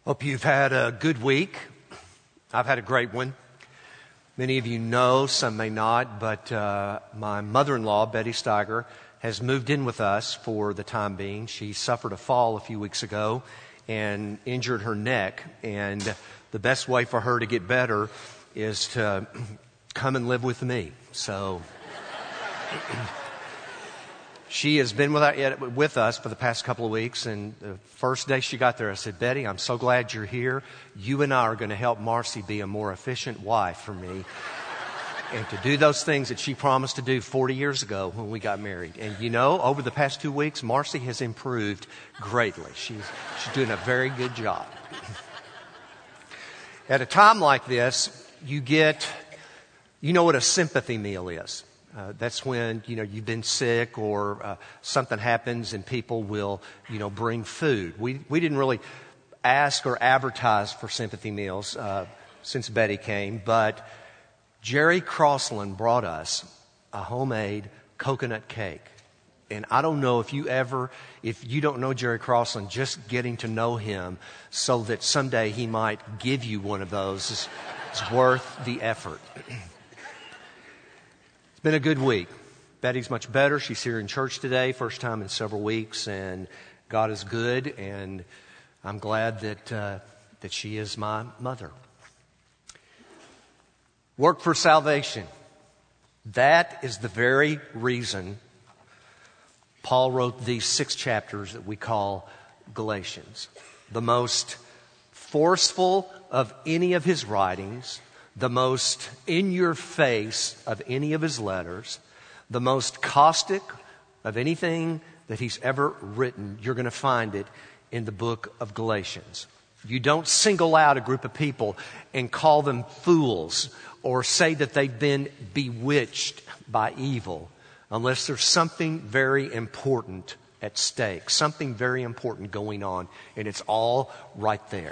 Hope you've had a good week. I've had a great one. Many of you know, some may not, but my mother-in-law, Betty Steiger, has moved in with us for the time being. She suffered a fall a few weeks ago and injured her neck, and the best way for her to get better is to come and live with me. So she has been with us for the past couple of weeks, and the first day she got there, I said, Betty, I'm so glad you're here. You and I are going to help Marcy be a more efficient wife for me and to do those things that she promised to do 40 years ago when we got married. And you know, over the past 2 weeks, Marcy has improved greatly. She's doing a very good job. At a time like this, you know what a sympathy meal is. That's when, you've been sick or something happens and people will, bring food. We didn't really ask or advertise for sympathy meals since Betty came, but Jerry Crossland brought us a homemade coconut cake. And I don't know if you don't know Jerry Crossland, just getting to know him so that someday he might give you one of those is worth the effort. It's been a good week. Betty's much better. She's here in church today, first time in several weeks, and God is good, and I'm glad that she is my mother. Work for salvation. That is the very reason Paul wrote these 6 chapters that we call Galatians. The most forceful of any of his writings, the most in-your-face of any of his letters, the most caustic of anything that he's ever written. You're going to find it in the book of Galatians. You don't single out a group of people and call them fools or say that they've been bewitched by evil unless there's something very important at stake, something very important going on, and it's all right there.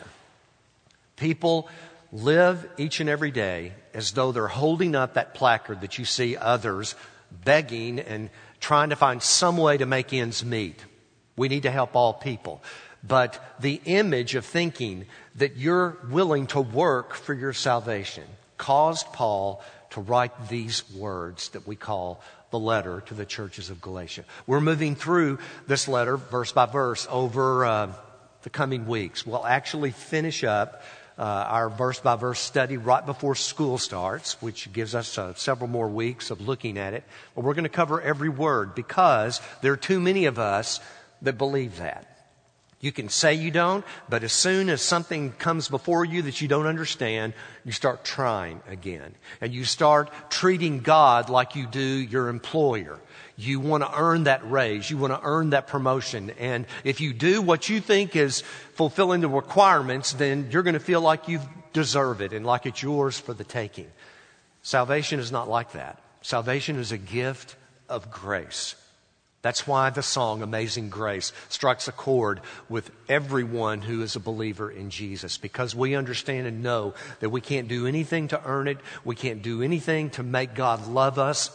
People live each and every day as though they're holding up that placard that you see others begging and trying to find some way to make ends meet. We need to help all people. But the image of thinking that you're willing to work for your salvation caused Paul to write these words that we call the letter to the churches of Galatia. We're moving through this letter verse by verse over the coming weeks. We'll actually finish up our verse-by-verse study right before school starts, which gives us several more weeks of looking at it. But we're going to cover every word because there are too many of us that believe that. You can say you don't, but as soon as something comes before you that you don't understand, you start trying again. And you start treating God like you do your employer. You want to earn that raise. You want to earn that promotion. And if you do what you think is fulfilling the requirements, then you're going to feel like you deserve it and like it's yours for the taking. Salvation is not like that. Salvation is a gift of grace. That's why the song Amazing Grace strikes a chord with everyone who is a believer in Jesus, because we understand and know that we can't do anything to earn it. We can't do anything to make God love us.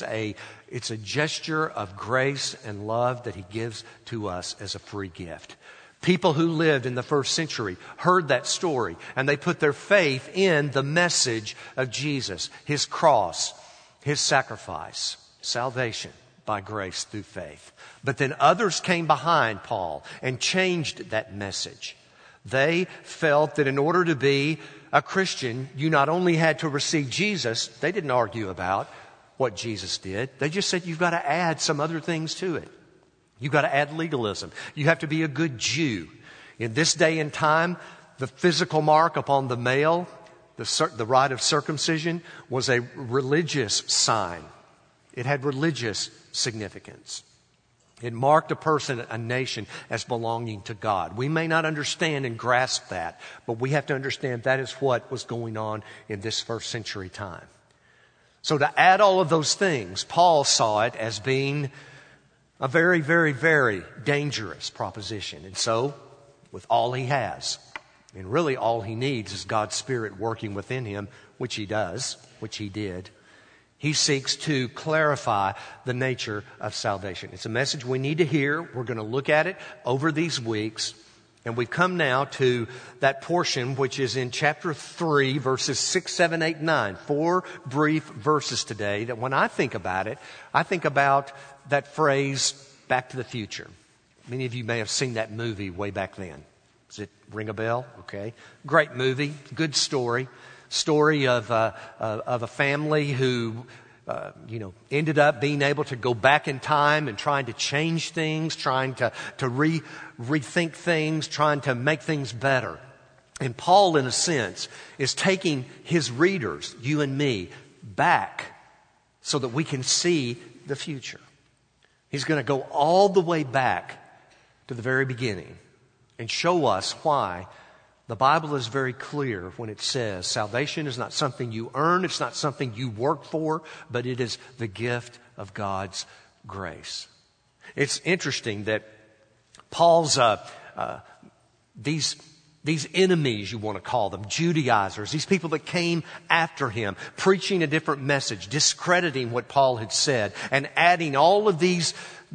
It's a gesture of grace and love that he gives to us as a free gift. People who lived in the first century heard that story, and they put their faith in the message of Jesus, his cross, his sacrifice, salvation by grace through faith. But then others came behind Paul and changed that message. They felt that in order to be a Christian, you not only had to receive Jesus. They didn't argue about what Jesus did. They just said you've got to add some other things to it. You've got to add legalism. You have to be a good Jew. In this day and time, the physical mark upon the male, the rite of circumcision, was a religious sign. It had religious significance. It marked a person, a nation, as belonging to God. We may not understand and grasp that, but we have to understand that is what was going on in this first century time. So to add all of those things, Paul saw it as being a very, very, very dangerous proposition. And so, with all he has, and really all he needs is God's Spirit working within him, which he does, which he did. He seeks to clarify the nature of salvation. It's a message we need to hear. We're going to look at it over these weeks. And we've come now to that portion which is in chapter 3, verses 6, 7, 8, 9. 4 brief verses today that when I think about it, I think about that phrase, Back to the Future. Many of you may have seen that movie way back then. Does it ring a bell? Okay. Great movie. Good story. Story of a family who ended up being able to go back in time and trying to change things, trying to rethink things, trying to make things better. And Paul, in a sense, is taking his readers, you and me, back so that we can see the future. He's going to go all the way back to the very beginning and show us why the Bible is very clear when it says salvation is not something you earn, it's not something you work for, but it is the gift of God's grace. It's interesting that Paul's these enemies, you want to call them, Judaizers, these people that came after him, preaching a different message, discrediting what Paul had said, and adding all of these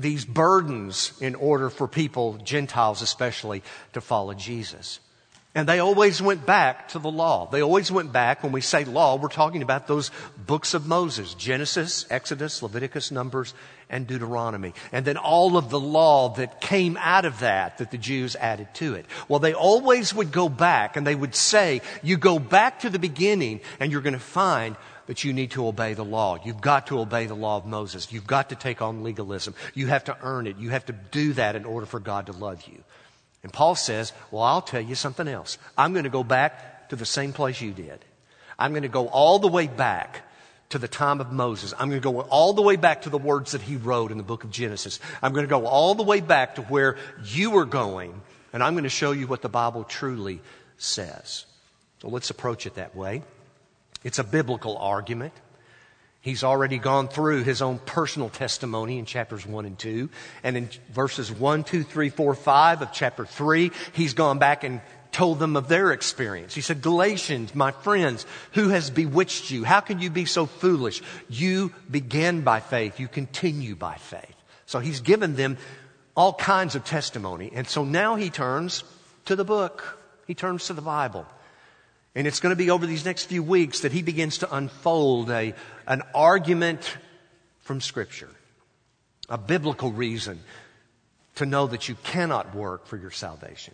burdens in order for people, Gentiles especially, to follow Jesus. And they always went back to the law. They always went back. When we say law, we're talking about those books of Moses, Genesis, Exodus, Leviticus, Numbers, and Deuteronomy. And then all of the law that came out of that the Jews added to it. Well, they always would go back and they would say, you go back to the beginning and you're going to find that you need to obey the law. You've got to obey the law of Moses. You've got to take on legalism. You have to earn it. You have to do that in order for God to love you. And Paul says, well, I'll tell you something else. I'm going to go back to the same place you did. I'm going to go all the way back to the time of Moses. I'm going to go all the way back to the words that he wrote in the book of Genesis. I'm going to go all the way back to where you were going, and I'm going to show you what the Bible truly says. So let's approach it that way. It's a biblical argument. He's already gone through his own personal testimony in chapters 1 and 2. And in verses 1, 2, 3, 4, 5 of chapter 3, he's gone back and told them of their experience. He said, Galatians, my friends, who has bewitched you? How can you be so foolish? You began by faith. You continue by faith. So he's given them all kinds of testimony. And so now he turns to the book. He turns to the Bible. And it's going to be over these next few weeks that he begins to unfold an argument from Scripture, a biblical reason to know that you cannot work for your salvation.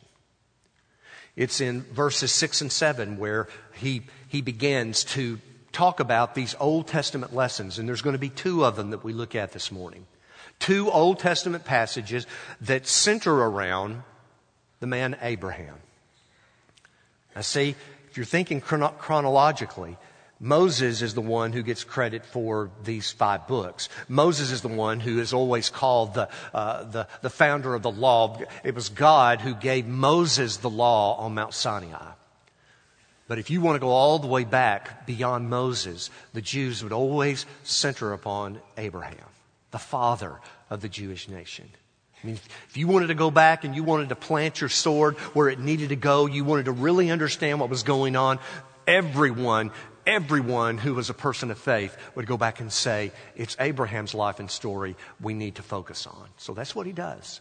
It's in verses 6 and 7 where he begins to talk about these Old Testament lessons. And there's going to be 2 of them that we look at this morning. 2 Old Testament passages that center around the man Abraham. Now see, if you're thinking chronologically, Moses is the one who gets credit for these 5 books. Moses is the one who is always called the founder of the law. It was God who gave Moses the law on Mount Sinai. But if you want to go all the way back beyond Moses, the Jews would always center upon Abraham, the father of the Jewish nation. I mean, if you wanted to go back and you wanted to plant your sword where it needed to go, you wanted to really understand what was going on, everyone who was a person of faith would go back and say, it's Abraham's life and story we need to focus on. So that's what he does.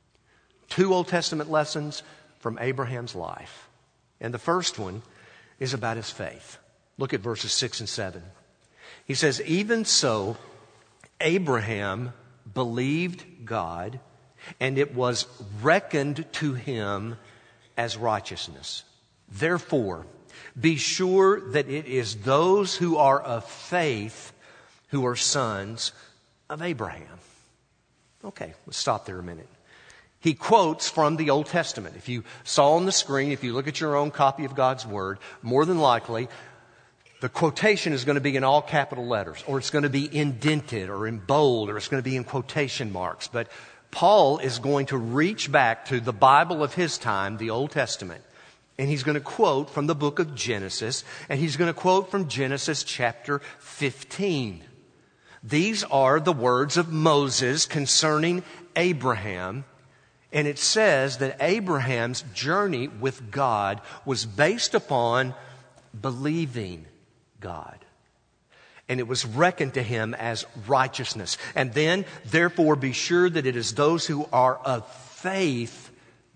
2 Old Testament lessons from Abraham's life. And the first one is about his faith. Look at verses 6 and 7. He says, even so, Abraham believed God, and it was reckoned to him as righteousness. Therefore, be sure that it is those who are of faith who are sons of Abraham. Okay, let's stop there a minute. He quotes from the Old Testament. If you saw on the screen, if you look at your own copy of God's Word, more than likely, the quotation is going to be in all capital letters, or it's going to be indented or in bold, or it's going to be in quotation marks. But Paul is going to reach back to the Bible of his time, the Old Testament, and he's going to quote from the book of Genesis, and he's going to quote from Genesis chapter 15. These are the words of Moses concerning Abraham, and it says that Abraham's journey with God was based upon believing God. And it was reckoned to him as righteousness. And then, therefore, be sure that it is those who are of faith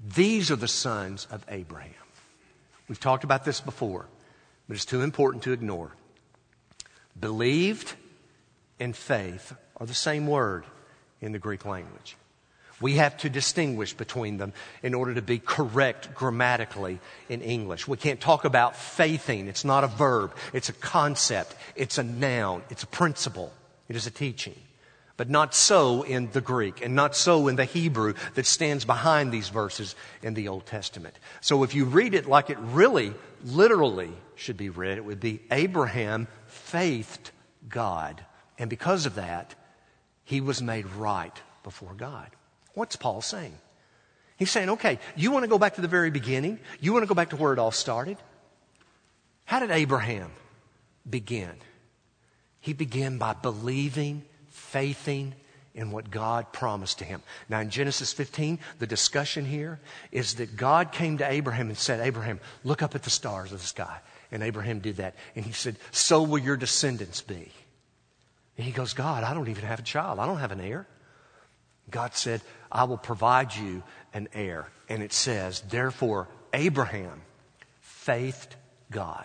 These are the sons of Abraham. We've talked about this before, but it's too important to ignore. Believed and faith are the same word in the Greek language. We have to distinguish between them in order to be correct grammatically in English. We can't talk about faithing. It's not a verb. It's a concept. It's a noun. It's a principle. It is a teaching. But not so in the Greek, and not so in the Hebrew that stands behind these verses in the Old Testament. So if you read it like it really, literally should be read, it would be Abraham faithed God. And because of that, he was made right before God. What's Paul saying? He's saying, okay, you want to go back to the very beginning? You want to go back to where it all started? How did Abraham begin? He began by believing, faithing in what God promised to him. Now in Genesis 15, the discussion here is that God came to Abraham and said, Abraham, look up at the stars of the sky. And Abraham did that. And he said, so will your descendants be. And he goes, God, I don't even have a child. I don't have an heir. God said, I will provide you an heir. And it says, therefore, Abraham faithed God.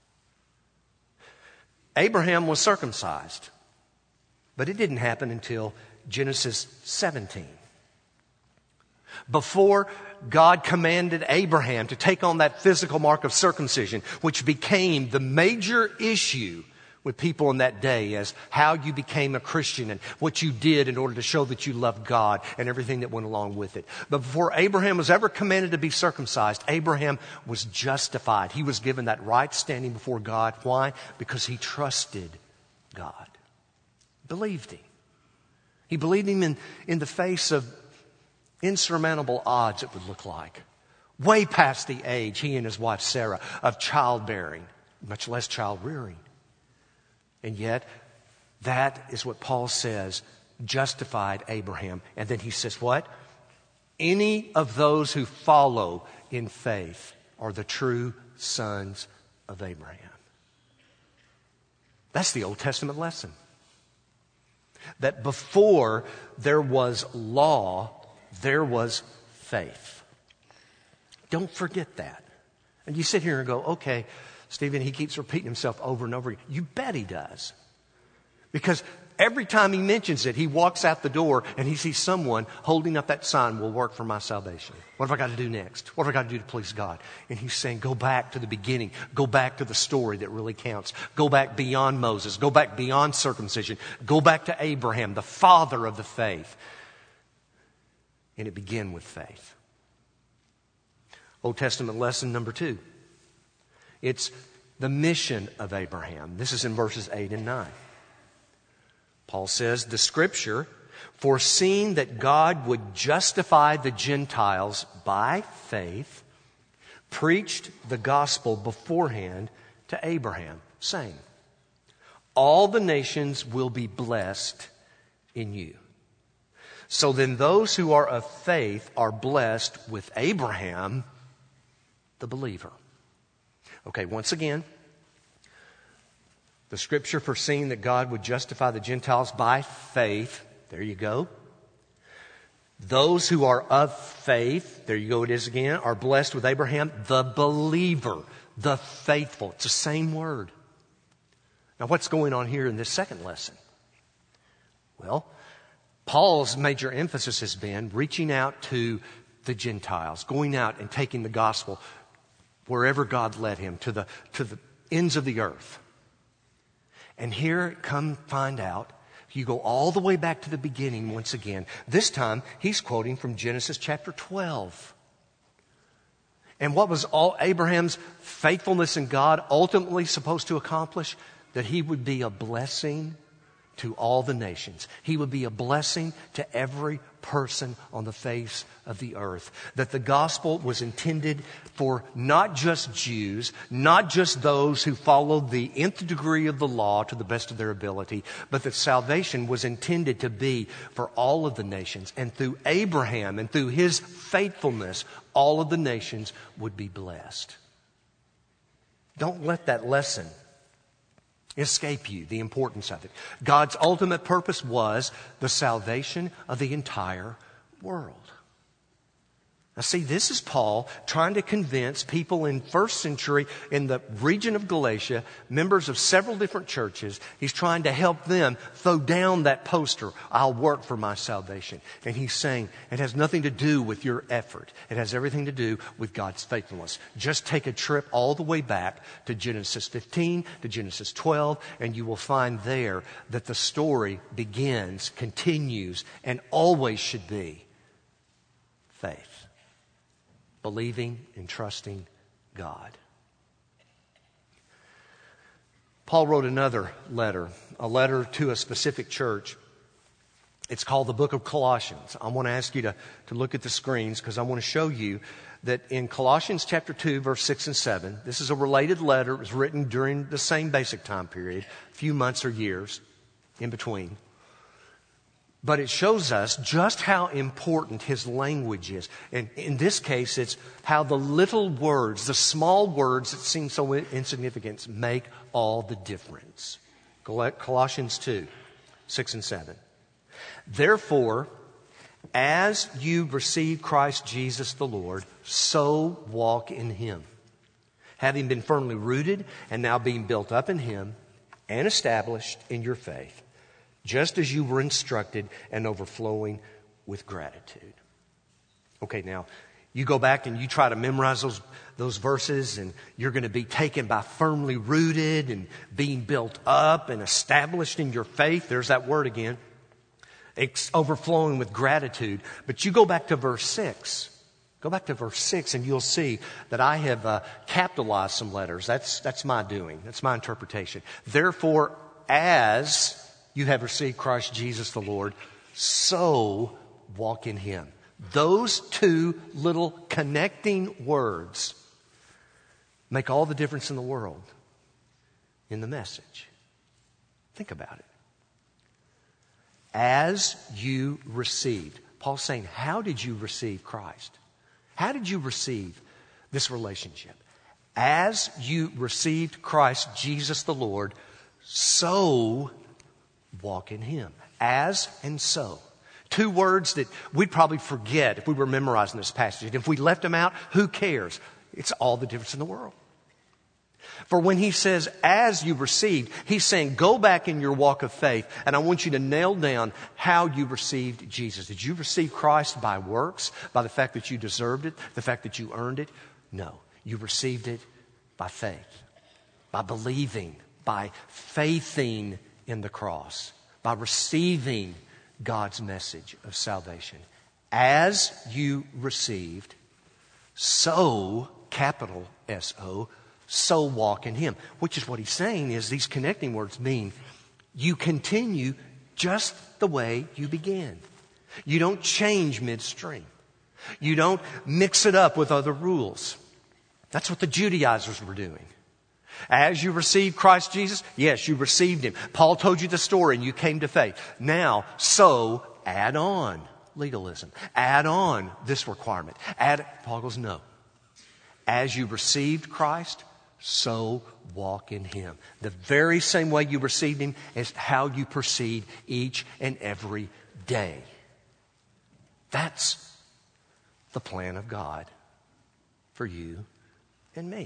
Abraham was circumcised, but it didn't happen until Genesis 17. Before God commanded Abraham to take on that physical mark of circumcision, which became the major issue with people in that day as how you became a Christian and what you did in order to show that you loved God and everything that went along with it. But before Abraham was ever commanded to be circumcised, Abraham was justified. He was given that right standing before God. Why? Because he trusted God. Believed him. He believed him in the face of insurmountable odds, it would look like. Way past the age, he and his wife Sarah, of childbearing, much less child rearing. And yet, that is what Paul says justified Abraham. And then he says what? Any of those who follow in faith are the true sons of Abraham. That's the Old Testament lesson. That before there was law, there was faith. Don't forget that. And you sit here and go, okay, Stephen, he keeps repeating himself over and over again. You bet he does. Because every time he mentions it, he walks out the door and he sees someone holding up that sign, will work for my salvation. What have I got to do next? What have I got to do to please God? And he's saying, go back to the beginning. Go back to the story that really counts. Go back beyond Moses. Go back beyond circumcision. Go back to Abraham, the father of the faith. And it began with faith. Old Testament lesson number 2. It's the mission of Abraham. This is in verses 8 and 9. Paul says, the scripture, foreseeing that God would justify the Gentiles by faith, preached the gospel beforehand to Abraham, saying, all the nations will be blessed in you. So then those who are of faith are blessed with Abraham, the believer. Okay, once again, the scripture foreseeing that God would justify the Gentiles by faith. There you go. Those who are of faith, there you go, it is again, are blessed with Abraham, the believer, the faithful. It's the same word. Now, what's going on here in this second lesson? Well, Paul's major emphasis has been reaching out to the Gentiles, going out and taking the gospel wherever God led him, to the ends of the earth. And here, come find out, you go all the way back to the beginning once again. This time, he's quoting from Genesis chapter 12. And what was all Abraham's faithfulness in God ultimately supposed to accomplish? That he would be a blessing to all the nations. He would be a blessing to every person on the face of the earth. That the gospel was intended for not just Jews, not just those who followed the nth degree of the law to the best of their ability, but that salvation was intended to be for all of the nations. And through Abraham and through his faithfulness, all of the nations would be blessed. Don't let that lesson escape you, the importance of it. God's ultimate purpose was the salvation of the entire world. Now see, this is Paul trying to convince people in first century in the region of Galatia, members of several different churches. He's trying to help them throw down that poster, I'll work for my salvation. And he's saying it has nothing to do with your effort. It has everything to do with God's faithfulness. Just take a trip all the way back to Genesis 15, to Genesis 12, and you will find there that the story begins, continues, and always should be faith. Believing and trusting God. Paul wrote another letter, a letter to a specific church. It's called the book of Colossians. I want to ask you to look at the screens because I want to show you that in Colossians chapter 2, verse 6 and 7, this is a related letter. It was written during the same basic time period, a few months or years in between. But it shows us just how important his language is. And in this case, it's how the little words, the small words that seem so insignificant, make all the difference. Colossians 2, 6 and 7. Therefore, as you receive Christ Jesus the Lord, so walk in him, having been firmly rooted and now being built up in him and established in your faith, just as you were instructed and overflowing with gratitude. Okay, now, you go back and you try to memorize those verses and you're going to be taken by firmly rooted and being built up and established in your faith. There's that word again. It's overflowing with gratitude. But you go back to verse 6. Go back to verse 6 and you'll see that I have capitalized some letters. That's my doing. That's my interpretation. Therefore, as you have received Christ Jesus the Lord, so walk in him. Those two little connecting words make all the difference in the world in the message. Think about it. As you received. Paul's saying, how did you receive Christ? How did you receive this relationship? As you received Christ Jesus the Lord, so walk in him. As and so. Two words that we'd probably forget if we were memorizing this passage. And if we left them out, who cares? It's all the difference in the world. For when he says, as you received, he's saying, go back in your walk of faith, and I want you to nail down how you received Jesus. Did you receive Christ by works, by the fact that you deserved it, the fact that you earned it? No. You received it by faith, by believing, by faithing in the cross, by receiving God's message of salvation. As you received, so, capital S-O, so walk in him. Which is what he's saying is these connecting words mean you continue just the way you began. You don't change midstream. You don't mix it up with other rules. That's what the Judaizers were doing. As you received Christ Jesus, yes, you received him. Paul told you the story and you came to faith. Now, so add on legalism. Add on this requirement. Paul goes, no. As you received Christ, so walk in him. The very same way you received him is how you proceed each and every day. That's the plan of God for you and me.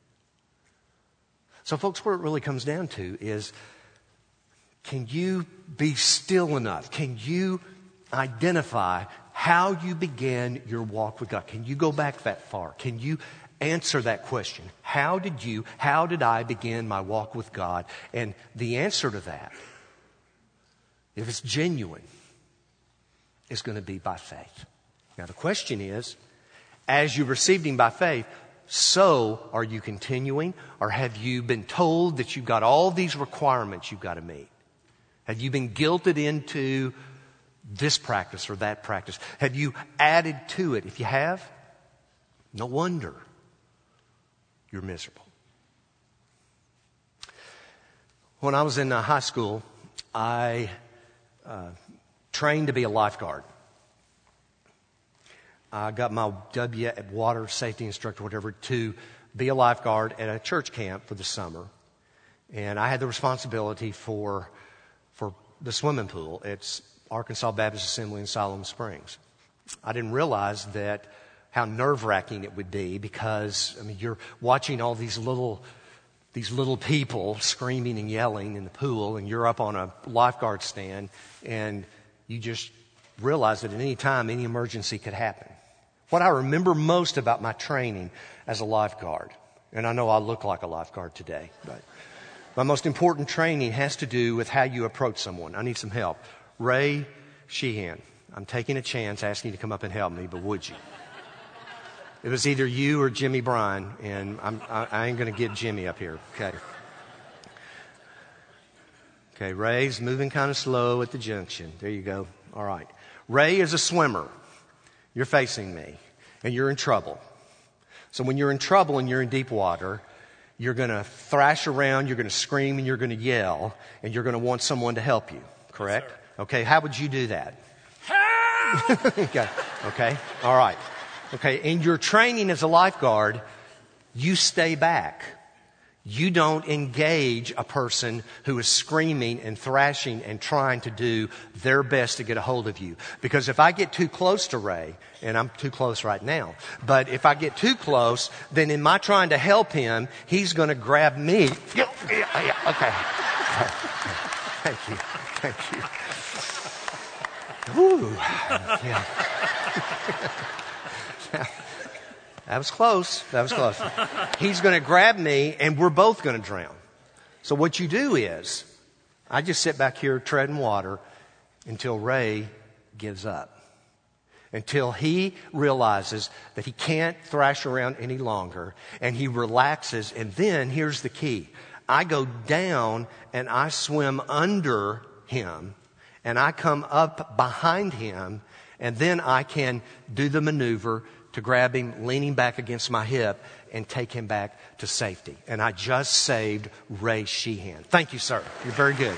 So folks, what it really comes down to is, can you be still enough? Can you identify how you began your walk with God? Can you go back that far? Can you answer that question? How did I begin my walk with God? And the answer to that, if it's genuine, is going to be by faith. Now the question is, as you received him by faith, so are you continuing, or have you been told that you've got all these requirements you've got to meet? Have you been guilted into this practice or that practice? Have you added to it? If you have, no wonder you're miserable. When I was in high school, I trained to be a lifeguard. I got my W at water safety instructor, whatever, to be a lifeguard at a church camp for the summer. And I had the responsibility for the swimming pool. It's Arkansas Baptist Assembly in Siloam Springs. I didn't realize that how nerve-wracking it would be, because you're watching all these little people screaming and yelling in the pool, and you're up on a lifeguard stand, and you just realize that at any time, any emergency could happen. What I remember most about my training as a lifeguard, and I know I look like a lifeguard today, but my most important training has to do with how you approach someone. I need some help. Ray Sheehan, I'm taking a chance asking you to come up and help me, but would you? It was either you or Jimmy Bryan, and I ain't going to get Jimmy up here. Okay, Ray's moving kind of slow at the junction. There you go. All right. Ray is a swimmer. You're facing me, and you're in trouble. So when you're in trouble and you're in deep water, you're going to thrash around, you're going to scream, and you're going to yell, and you're going to want someone to help you, correct? Yes, okay, how would you do that? Help! Okay, all right. Okay, in your training as a lifeguard, you stay back. You don't engage a person who is screaming and thrashing and trying to do their best to get a hold of you. Because if I get too close to Ray, and I'm too close right now, but if I get too close, then in my trying to help him, he's going to grab me. Okay. Thank you. Whew. Yeah. That was close. He's going to grab me, and we're both going to drown. So what you do is, I just sit back here treading water until Ray gives up. Until he realizes that he can't thrash around any longer, and he relaxes. And then, here's the key. I go down, and I swim under him, and I come up behind him, and then I can do the maneuver to grab him, leaning back against my hip, and take him back to safety. And I just saved Ray Sheehan. Thank you, sir. You're very good.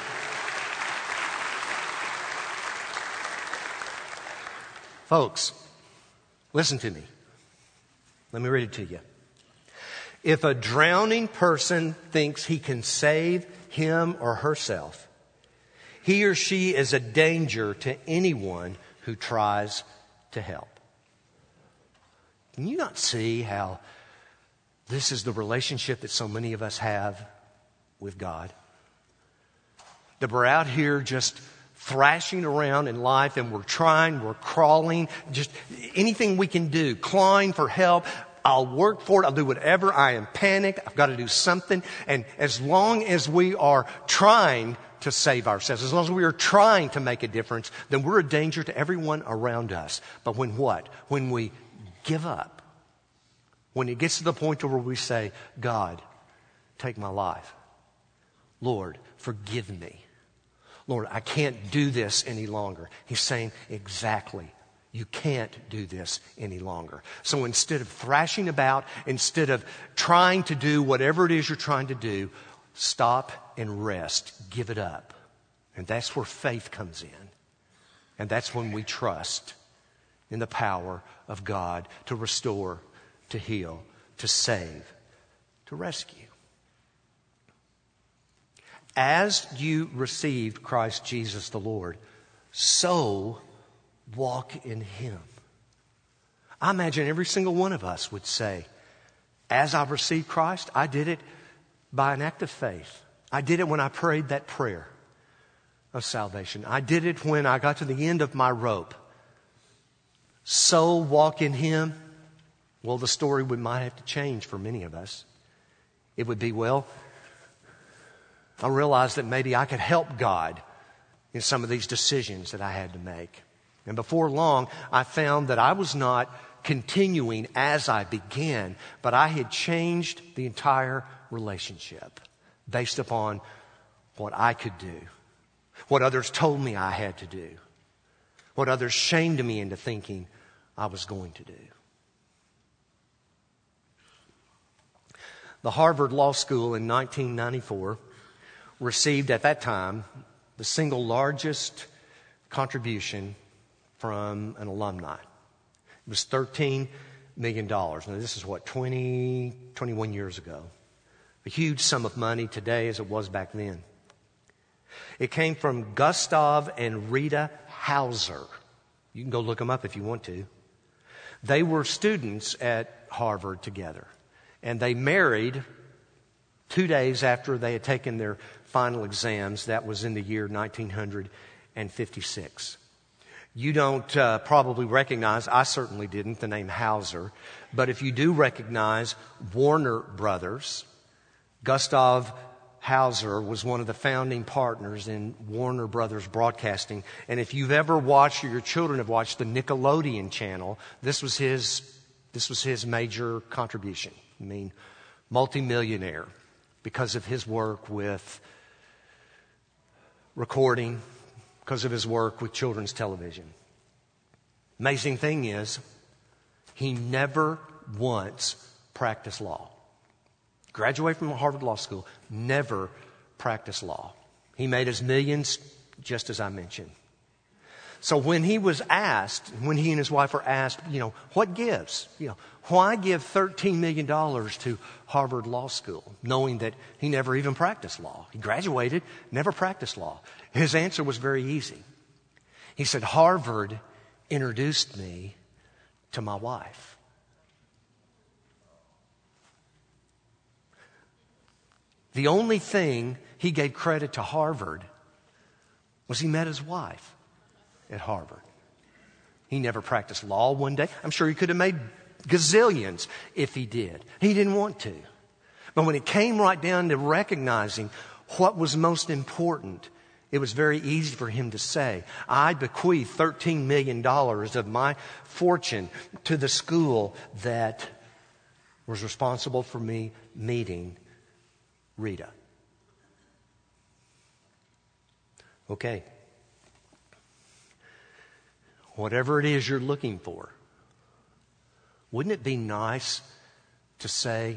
Folks, listen to me. Let me read it to you. If a drowning person thinks he can save him or herself, he or she is a danger to anyone who tries to help. Can you not see how this is the relationship that so many of us have with God? That we're out here just thrashing around in life, and we're crawling, just anything we can do, clawing for help. I'll work for it. I'll do whatever. I am panicked. I've got to do something. And as long as we are trying to save ourselves, as long as we are trying to make a difference, then we're a danger to everyone around us. But when what? When we give up. When it gets to the point where we say, God, take my life. Lord, forgive me. Lord, I can't do this any longer. He's saying, exactly. You can't do this any longer. So instead of thrashing about, instead of trying to do whatever it is you're trying to do, stop and rest. Give it up. And that's where faith comes in. And that's when we trust in the power of God to restore, to heal, to save, to rescue. As you received Christ Jesus the Lord, so walk in Him. I imagine every single one of us would say, as I received Christ, I did it by an act of faith. I did it when I prayed that prayer of salvation. I did it when I got to the end of my rope. So walk in Him. Well, the story might have to change for many of us. It would be, well, I realized that maybe I could help God in some of these decisions that I had to make. And before long, I found that I was not continuing as I began, but I had changed the entire relationship based upon what I could do, what others told me I had to do, what others shamed me into thinking I was going to do. The Harvard Law School in 1994 received at that time the single largest contribution from an alumni. It was $13 million. Now this is 21 years ago. A huge sum of money today as it was back then. It came from Gustav and Rita Hauser. You can go look them up if you want to. They were students at Harvard together. And they married 2 days after they had taken their final exams. That was in the year 1956. You don't probably recognize, I certainly didn't, the name Hauser. But if you do recognize Warner Brothers, Gustav Hauser was one of the founding partners in Warner Brothers Broadcasting. And if you've ever watched, or your children have watched, the Nickelodeon channel, this was his major contribution. I mean, multimillionaire because of his work with recording, because of his work with children's television. Amazing thing is, he never once practiced law. Graduated from Harvard Law School, never practiced law. He made his millions, just as I mentioned. So when he and his wife were asked, what gives? Why give $13 million to Harvard Law School, knowing that he never even practiced law? He graduated, never practiced law. His answer was very easy. He said, Harvard introduced me to my wife. The only thing he gave credit to Harvard was he met his wife at Harvard. He never practiced law one day. I'm sure he could have made gazillions if he did. He didn't want to. But when it came right down to recognizing what was most important, it was very easy for him to say, I bequeath $13 million of my fortune to the school that was responsible for me meeting Rita. Okay. Whatever it is you're looking for, wouldn't it be nice to say,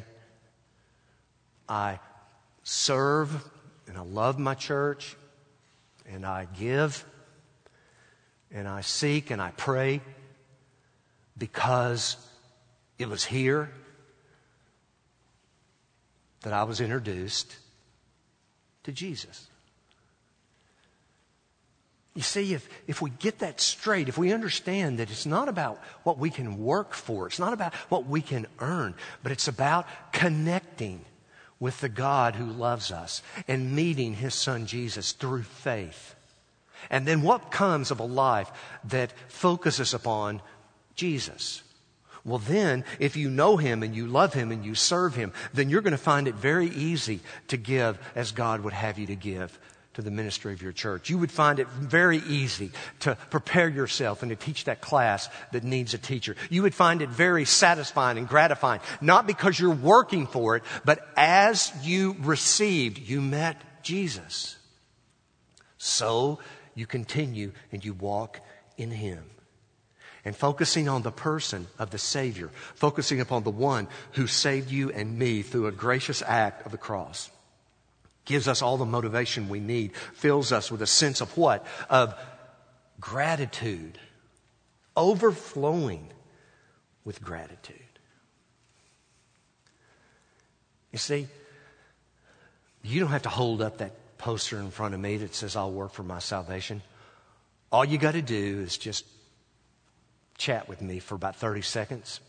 I serve and I love my church and I give and I seek and I pray because it was here that I was introduced to Jesus. You see, if we get that straight, if we understand that it's not about what we can work for, it's not about what we can earn, but it's about connecting with the God who loves us and meeting His Son Jesus through faith. And then what comes of a life that focuses upon Jesus? Well, then, if you know Him and you love Him and you serve Him, then you're going to find it very easy to give as God would have you to give to the ministry of your church. You would find it very easy to prepare yourself and to teach that class that needs a teacher. You would find it very satisfying and gratifying, not because you're working for it, but as you received, you met Jesus. So you continue and you walk in Him. And focusing on the person of the Savior, focusing upon the one who saved you and me through a gracious act of the cross, gives us all the motivation we need, fills us with a sense of what? Of gratitude, overflowing with gratitude. You see, you don't have to hold up that poster in front of me that says, I'll work for my salvation. All you got to do is just chat with me for about 30 seconds.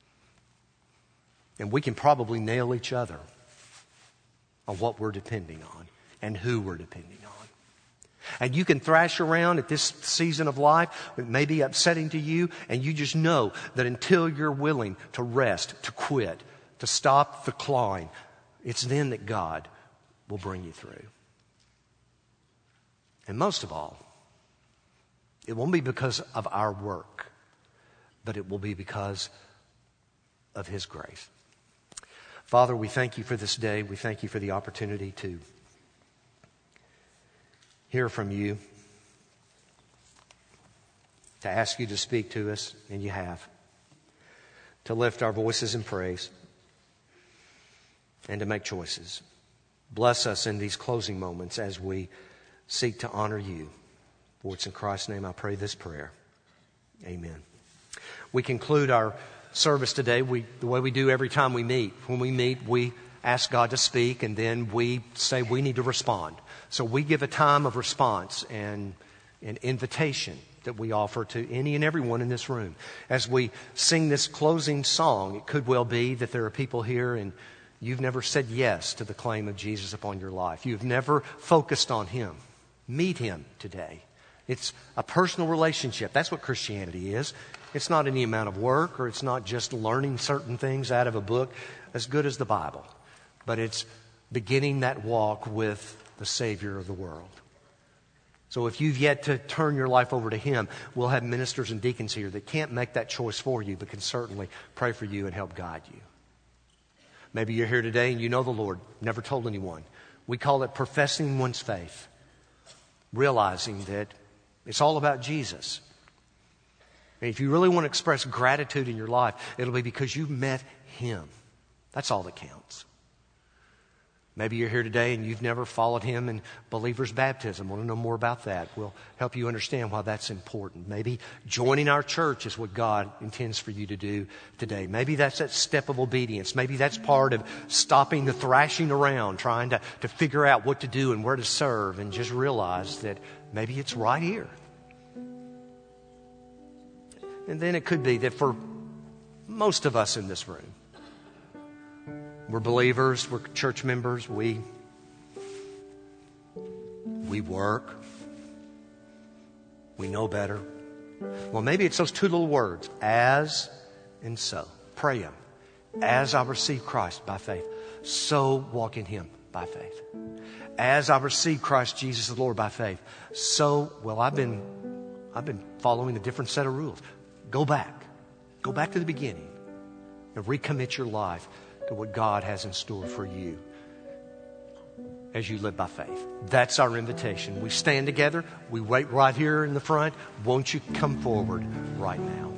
And we can probably nail each other on what we're depending on and who we're depending on. And you can thrash around at this season of life that may be upsetting to you, and you just know that until you're willing to rest, to quit, to stop the clawing, it's then that God will bring you through. And most of all, it won't be because of our work, but it will be because of His grace. Father, we thank You for this day. We thank You for the opportunity to hear from You, to ask You to speak to us, and You have, to lift our voices in praise, and to make choices. Bless us in these closing moments as we seek to honor You. For it's in Christ's name I pray this prayer. Amen. We conclude our service today the way we do every time we meet. When we meet, we ask God to speak, and then we say we need to respond. So we give a time of response and invitation that we offer to any and everyone in this room. As we sing this closing song, it could well be that there are people here and you've never said yes to the claim of Jesus upon your life. You've never focused on Him. Meet Him today. It's a personal relationship. That's what Christianity is. It's not any amount of work, or it's not just learning certain things out of a book as good as the Bible. But it's beginning that walk with the Savior of the world. So if you've yet to turn your life over to Him, we'll have ministers and deacons here that can't make that choice for you, but can certainly pray for you and help guide you. Maybe you're here today and you know the Lord, never told anyone. We call it professing one's faith, realizing that it's all about Jesus. And if you really want to express gratitude in your life, it'll be because you met Him. That's all that counts. Maybe you're here today and you've never followed Him in believer's baptism. Want to know more about that? We'll help you understand why that's important. Maybe joining our church is what God intends for you to do today. Maybe that's that step of obedience. Maybe that's part of stopping the thrashing around, trying to figure out what to do and where to serve, and just realize that maybe it's right here. And then it could be that for most of us in this room, we're believers, we're church members, we work, we know better. Well, maybe it's those two little words, as and so. Pray them. As I receive Christ by faith, so walk in Him by faith. As I receive Christ Jesus the Lord by faith, so, well, I've been following a different set of rules. Go back to the beginning and recommit your life to what God has in store for you as you live by faith. That's our invitation. We stand together. We wait right here in the front. Won't you come forward right now?